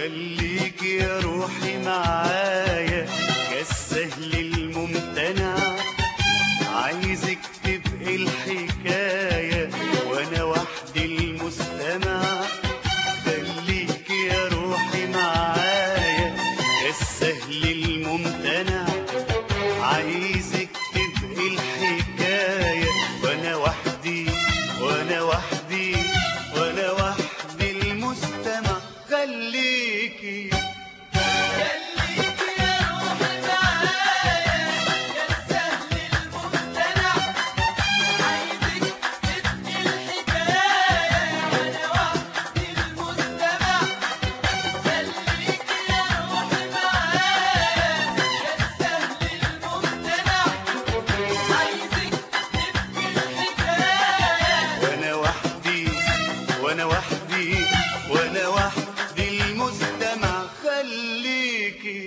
خليك يا روحي معايا كالسهل الممتنع، عايزك تبقي الحكاية وانا وحدي المستمع. خليك يا روحي معايا كالسهل الممتنع، عايزك تبقي الحكاية وانا وحدي وانا وحدي وانا وحدي المستمع. خليكي وانا وحدي وانا وحدي المستمع. خليكي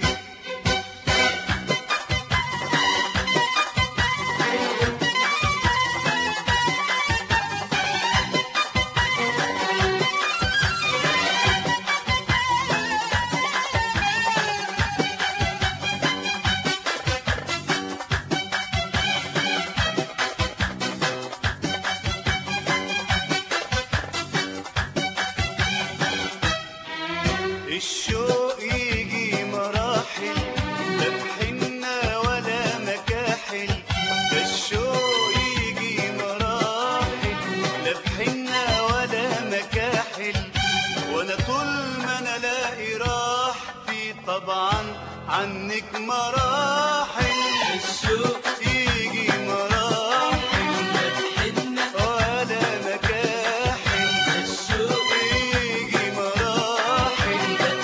الشوق يجي مراحل، لا بحنة ولا مكاحل. ده الشوق يجي مراحل، لا بحنة ولا مكاحل. وانا طول ما انا الاقي راحتي طبعا عنك مراحل. الشوق يجي مراحل، لا بحنة ولا مكاحل. الشوق يجي مراحل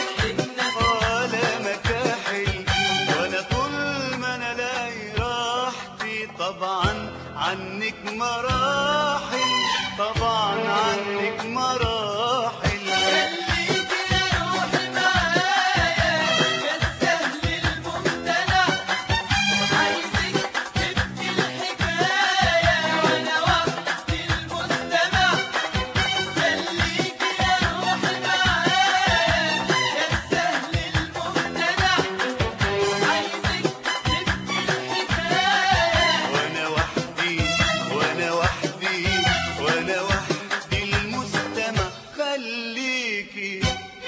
طبعا عنك مراحل، طبعا عنك مراحل. خليك يا روحي معايا كالسهل الممتنع، عايزك تبقي الحكاية وانا وحدي المستمع. خليك يا روحي معايا كالسهل الممتنع، عايزك تبقي الحكاية وانا وحدي وانا وحدي وانا وحدي المستمع. خليكي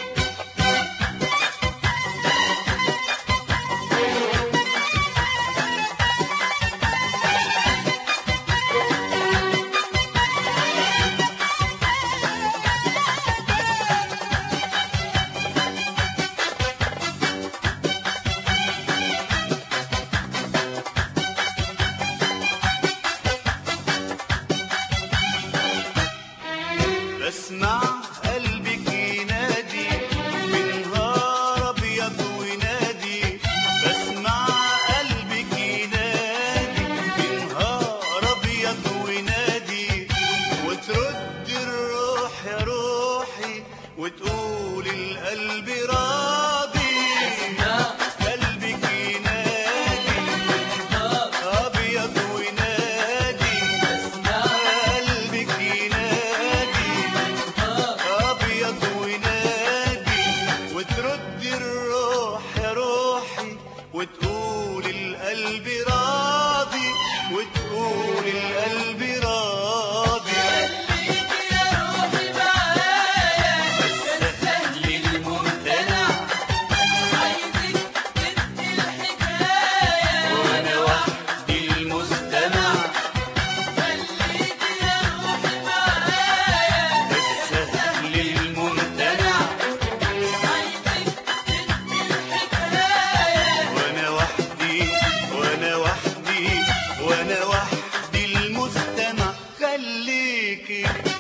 بسمع قلبك ينادي بنهار ابيض وينادي. بسمع قلبك ينادي بنهار ابيض وينادي، وترد الروح يا روحي وتقول القلب راضي. قلبك ينادي بنهار ابيض وينادي. قلبك ينادي ابيض وينادي، وترد الروح يا روحي وتقول القلب راضي، وتقول القلب راضي. خليك يا روحي معايا كالسهل الممتنع، عايزك تبقي الحكاية وانا وحدي المستمع. خليك يا روحي معايا السهل الممتنع، عايزك تبقي الحكاية وانا وحدي وانا وحدي وانا وحدي المستمع. خليكي